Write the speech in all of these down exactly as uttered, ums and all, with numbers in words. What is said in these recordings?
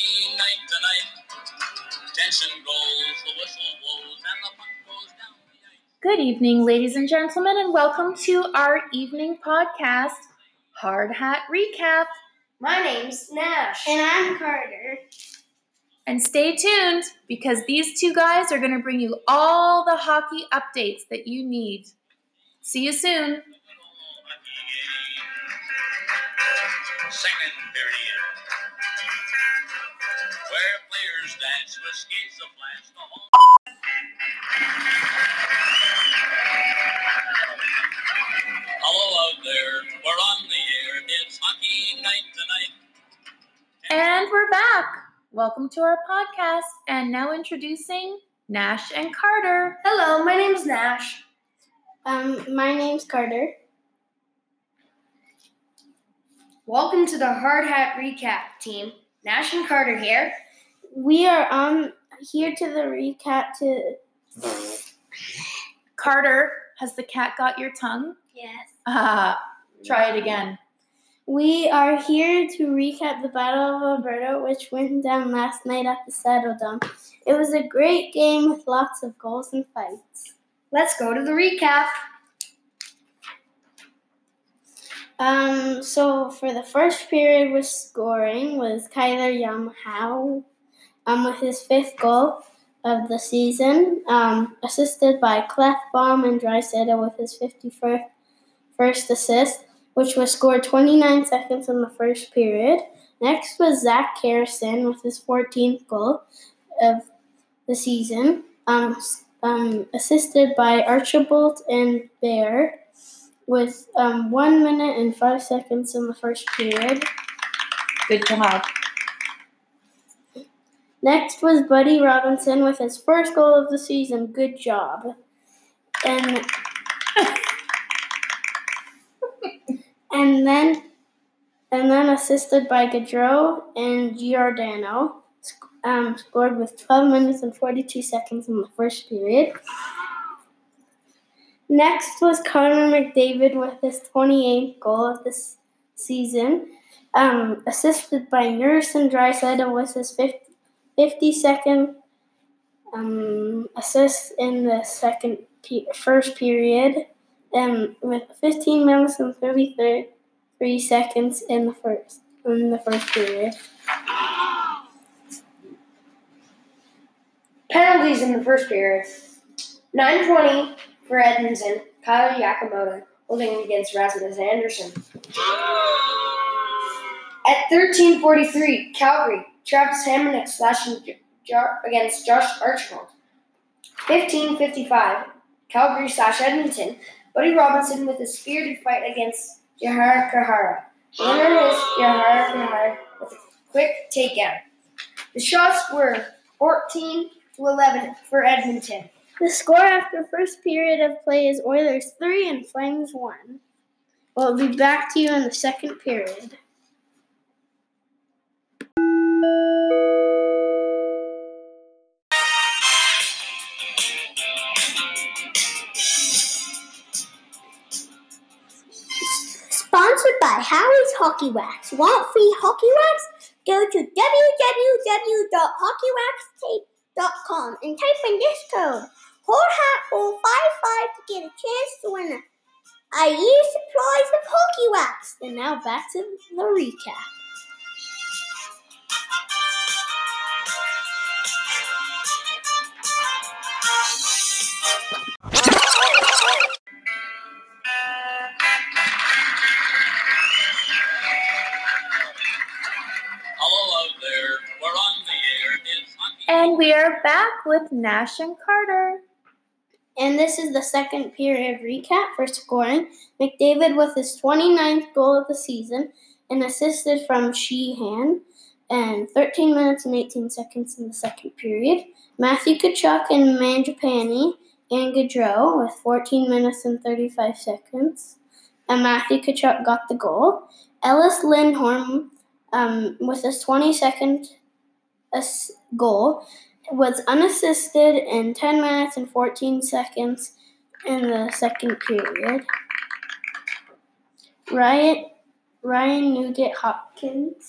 hockey night tonight. Tension grows, the whistle blows, and the puck goes down the ice. Good evening, ladies and gentlemen, and welcome to our evening podcast, Hard Hat Recap. My name's Nash. And I'm Carter. And stay tuned, because these two guys are going to bring you all the hockey updates that you need. See you soon. Second period, where players dance with skates of flash the home. Hello out there, we're on the air. It's hockey night tonight. And we're back. Welcome to our podcast. And now introducing Nash and Carter. Hello, my name's Nash. Um, my name's Carter. Welcome to the Hard Hat Recap team. Nash and Carter here. We are um here to the recap to. Carter, has the cat got your tongue? Yes. Ah, try it again. We are here to recap the Battle of Alberta, which went down last night at the Saddledome. It was a great game with lots of goals and fights. Let's go to the recap. Um, so for the first period with scoring was Kyler Yamhau, um, with his fifth goal of the season, um, assisted by Clefbaum and Draisaitl with his fifty-first first assist, which was scored twenty-nine seconds in the first period. Next was Zach Harrison with his fourteenth goal of the season, um, um, assisted by Archibald and Bear with um, one minute and five seconds in the first period. Good job. Next was Buddy Robinson with his first goal of the season. Good job. And and then and then assisted by Gaudreau and Giordano, um, scored with twelve minutes and forty-two seconds in the first period. Next was Connor McDavid with his twenty-eighth goal of this season, um, assisted by Nurse and Draisaitl with his fifty-second um, assist in the second pe- first period, and with fifteen minutes and thirty-three seconds in the first in the first period. Penalties in the first period. nine twenty for Edmonton, Kyle Yakamoto holding against Rasmus Anderson. At thirteen forty-three, Calgary, Travis Hamonic slashing jar- against Josh Archibald. fifteen fifty-five, Calgary slash Edmonton, Buddy Robinson with a spirited fight against Jahar Kahara. The winner is Jahar Kahara with a quick takeout. The shots were fourteen to eleven for Edmonton. The score after first period of play is Oilers three and Flames one. We'll be back to you in the second period. Sponsored by Howie's Hockey Wax. Want free hockey wax? Go to w w w dot hockey wax tape dot com and type in this code Hard Hat four five five to get a chance to win a, a year's supplies of hockey wax. And now back to the recap. Hello out there, we're on the air. It's hockey. And we are back with Nash and Carter. And this is the second period recap for scoring. McDavid with his twenty-ninth goal of the season and assisted from Sheehan, and thirteen minutes and eighteen seconds in the second period. Matthew Tkachuk and Mangiapane and Gaudreau with fourteen minutes and thirty-five seconds. And Matthew Tkachuk got the goal. Ellis Lindholm um, with his twenty-second ass- goal was unassisted in ten minutes and fourteen seconds in the second period. Ryan, Ryan Nugent Hopkins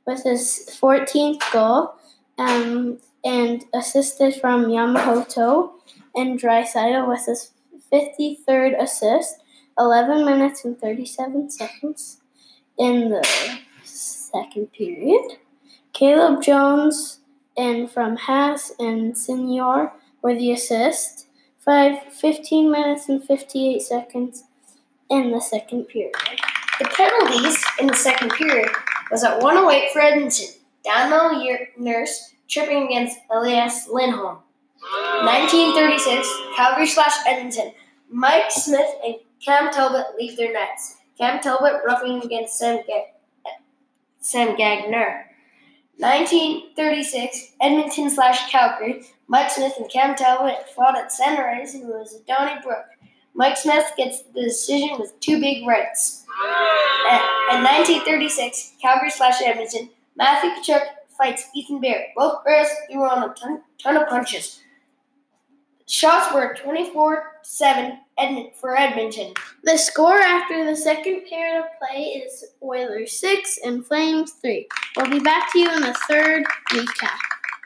with his fourteenth goal, um, and assisted from Yamamoto, and Draisaitl with his fifty-third assist, eleven minutes and thirty-seven seconds in the second period. Caleb Jones and from Haas and Senior were the assist, five, fifteen minutes and fifty-eight seconds in the second period. The penalties in the second period was at one oh eight for Edmonton. Daniel Nurse tripping against Elias Lindholm. nineteen thirty-six, Calgary slash Edmonton. Mike Smith and Cam Talbot leave their nets. Cam Talbot roughing against Sam, Ga- Sam Gagner. nineteen thirty-six, Edmonton slash Calgary. Mike Smith and Cam Talbot fought at center ice, and it was a Donnybrook. Mike Smith gets the decision with two big rights. At, at nineteen thirty-six, Calgary slash Edmonton, Matthew Tkachuk fights Ethan Bear. Both bears threw on a ton, ton of punches. Shots were twenty-four seven Edmont, for Edmonton. The score after the second period of play is Oilers six and Flames three. We'll be back to you in the third recap.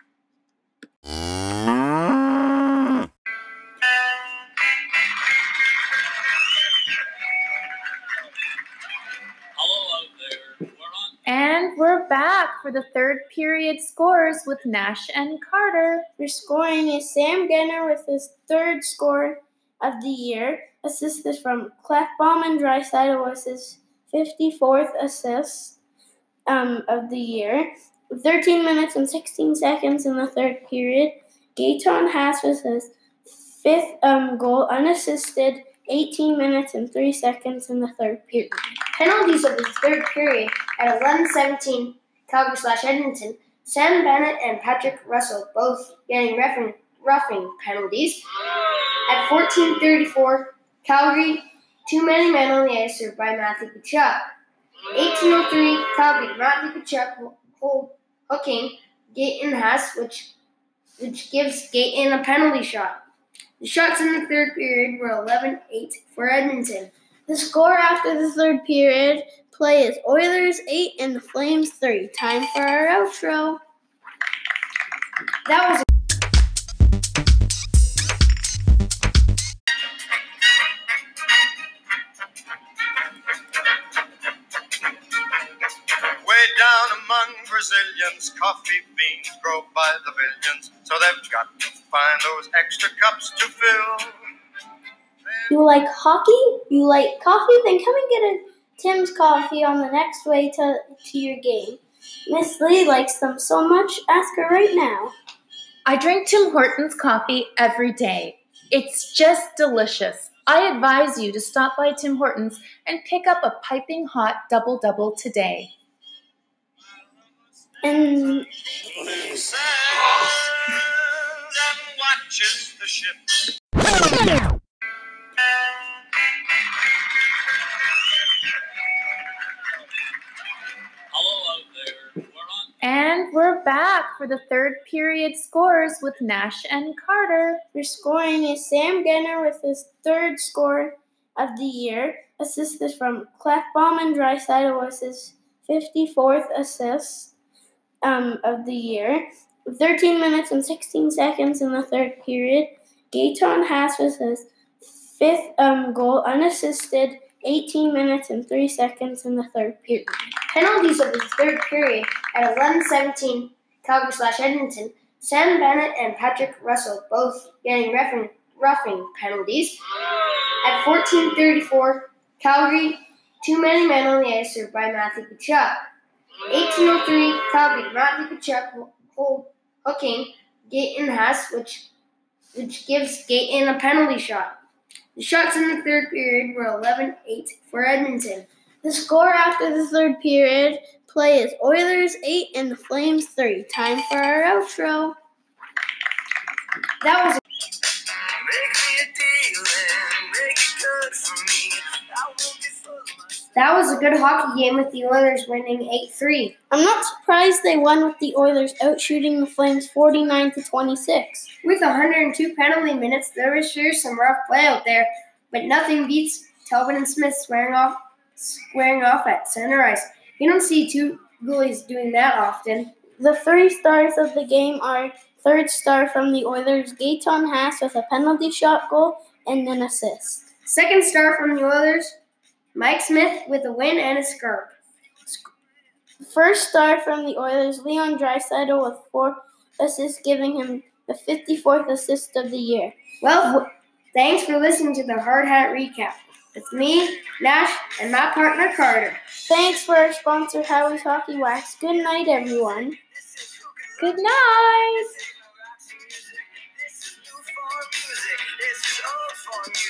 Hello out there. We're on. And we're back for the third period scores with Nash and Carter. For scoring is Sam Genner with his third score of the year, assisted from Klefbom and Draisaitl was his fifty-fourth assist um, of the year. thirteen minutes and sixteen seconds in the third period. Gaetan Haas was his fifth um, goal, unassisted, eighteen minutes and three seconds in the third period. Penalties of the third period at eleven seventeen, Calgary slash Edmonton. Sam Bennett and Patrick Russell both getting roughing, roughing penalties. At fourteen thirty-four, Calgary, too many men on the ice served by Matthew Tkachuk. eighteen oh three, Calgary, Matthew Tkachuk hold, hooking Gaetan Haas, which which gives Gaetan a penalty shot. The shots in the third period were eleven eight for Edmonton. The score after the third period play is Oilers eight and the Flames three. Time for our outro. That was Way down among Brazilians, coffee beans grow by the billions, so they've got to find those extra cups to fill. You like hockey? You like coffee? Then come and get a Tim's coffee on the next way to, to your game. Miss Lee likes them so much, ask her right now. I drink Tim Hortons coffee every day. It's just delicious. I advise you to stop by Tim Hortons and pick up a piping hot double-double today. And Sails and watches the ship. Hello out there. We're on. And we're back for the third period scores with Nash and Carter. for scoring is Sam Genner with his third score of the year, assisted from Klefbom and Draisaitl was his fifty-fourth assist um, of the year. thirteen minutes and sixteen seconds in the third period. Gaetan Haas was his fifth um, goal, unassisted, eighteen minutes and three seconds in the third period. penalties of the third period at eleven seventeen, Calgary slash Edmonton. Sam Bennett and Patrick Russell both getting roughing, roughing penalties. At fourteen thirty-four, Calgary, too many men on the ice served by Matthew Tkachuk. eighteen oh three, Calgary, Matthew Tkachuk hold, hooking Gaetan Haas, which which gives Gaetan a penalty shot. The shots in the third period were eleven eight for Edmonton. The score after the third period play is Oilers eight and the Flames three. Time for our outro. That was Make me a deal and make it good for me. I won't be full of myself. that was a good hockey game with the Oilers winning eight three. I'm not surprised they won with the Oilers outshooting the Flames forty-nine to twenty-six. With one hundred two penalty minutes, there was sure some rough play out there, but nothing beats Talbot and Smith squaring off, squaring off at center ice. You don't see two goalie's doing that often. The three stars of the game are third star from the Oilers, Gaetan Haas with a penalty shot goal and an assist. Second star from the Oilers, Mike Smith with a win and a scarf. First star from the Oilers, Leon Draisaitl with four assists, giving him the fifty-fourth assist of the year. Well, thanks for listening to the Hard Hat Recap. It's me, Nash, and my partner, Carter. Thanks for our sponsor, Howie's Hockey Wax. Good night, everyone. Good night.